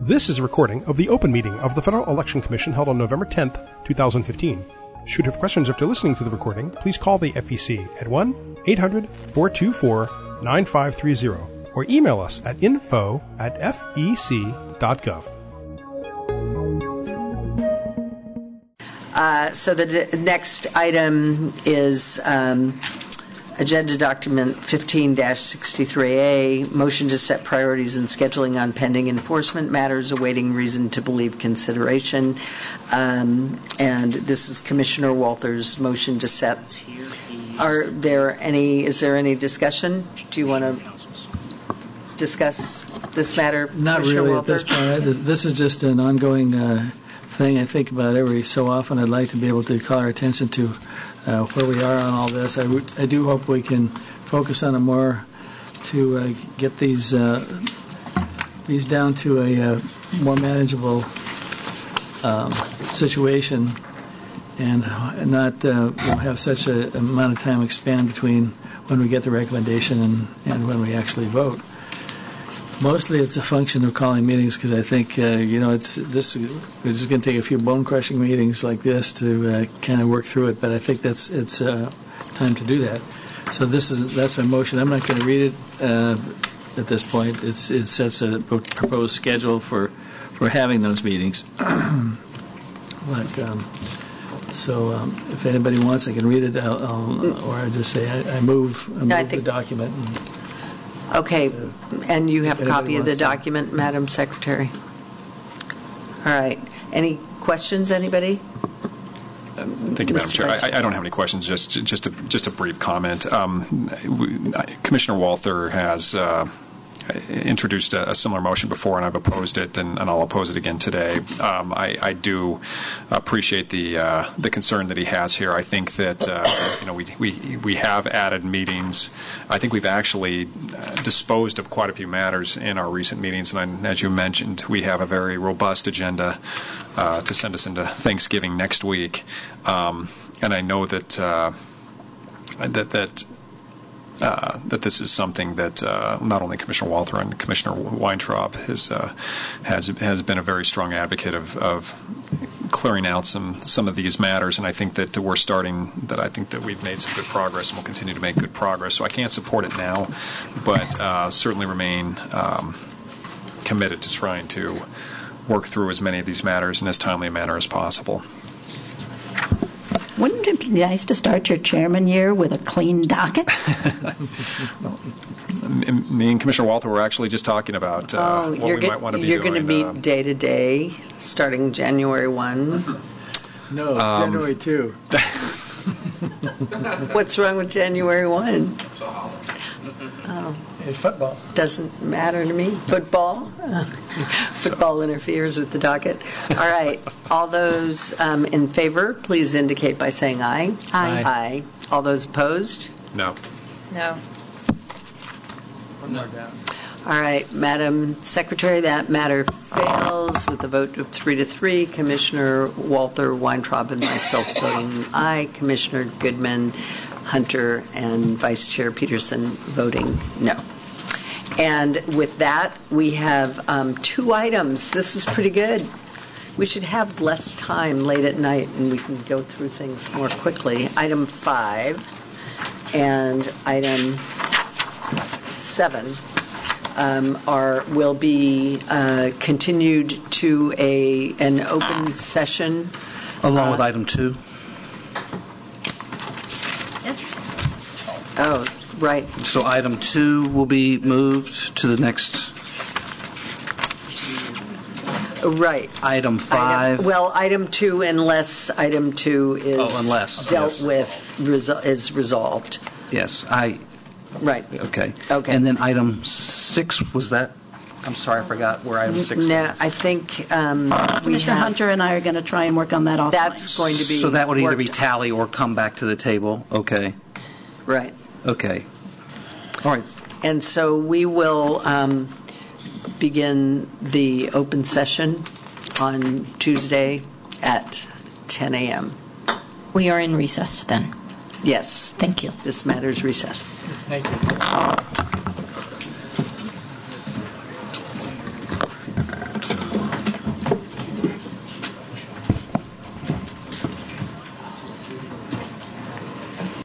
This is a recording of the open meeting of the Federal Election Commission held on November 10th, 2015. Should you have questions after listening to the recording, please call the FEC at 1-800-424-9530 or email us at info@fec.gov. So the next item is Agenda Document 15-63A, motion to set priorities and scheduling on pending enforcement matters awaiting reason to believe consideration. And this is Commissioner Walters' motion to set. Is there any discussion? Do you want to discuss this matter, Not really Walter? At this point. This is just an ongoing thing I think about every so often. I'd like to be able to call our attention to where we are on all this. I do hope we can focus on it more to get these down to a more manageable situation and not have such an amount of time expand between when we get the recommendation and when we actually vote. Mostly it's a function of calling meetings because I think, we're just going to take a few bone-crushing meetings like this to kind of work through it, but I think it's time to do that. So that's my motion. I'm not going to read it at this point. It sets a proposed schedule for having those meetings. If anybody wants, I can read it, or I just say I move the document. Okay, and you have a copy of the document, Madam Secretary? All right. Any questions, anybody? Thank you, Madam Chair. I don't have any questions, just a brief comment. Commissioner Walther has introduced a similar motion before, and I've opposed it, and I'll oppose it again today. I do appreciate the concern that he has here. I think that we have added meetings. I think we've actually disposed of quite a few matters in our recent meetings, and as you mentioned, we have a very robust agenda to send us into Thanksgiving next week. And I know that that this is something that not only Commissioner Walther and Commissioner Weintraub has been a very strong advocate of clearing out some of these matters, and I think that I think that we've made some good progress and will continue to make good progress. So I can't support it now, but certainly remain committed to trying to work through as many of these matters in as timely a manner as possible. Wouldn't it be nice to start your chairman year with a clean docket? Me and Commissioner Walther were actually just talking about what we might want to be doing. You're going to meet day to day starting January 1? No, January 2. What's wrong with January 1? Oh. It's football. Doesn't matter to me. Football? Football interferes with the docket. All right. All those in favor, please indicate by saying aye. Aye. Aye. All those opposed? No. No. One more down. All right, Madam Secretary, that matter fails with a vote of 3-3. Commissioner Walther, Weintraub, and myself voting aye. Commissioner Goodman, Hunter, and Vice Chair Peterson voting no. And with that, we have 2 items. This is pretty good. We should have less time late at night, and we can go through things more quickly. Item 5 and item 7 will be continued to an open session. Along with item 2. Oh, right. So item 2 will be moved to the next. Right. Item 5. Item 2, unless item 2 is is resolved. Yes, Right. Okay. Okay. And then item 6, was that? I'm sorry, I forgot where item 6 was. No, I think Commissioner Hunter and I are going to try and work on that offline. That's going to be So that would either be worked. tally or come back to the table. Okay. Right. Okay. All right. And so we will begin the open session on Tuesday at 10 a.m. We are in recess then. Yes. Thank you. This matter's recessed. Thank you.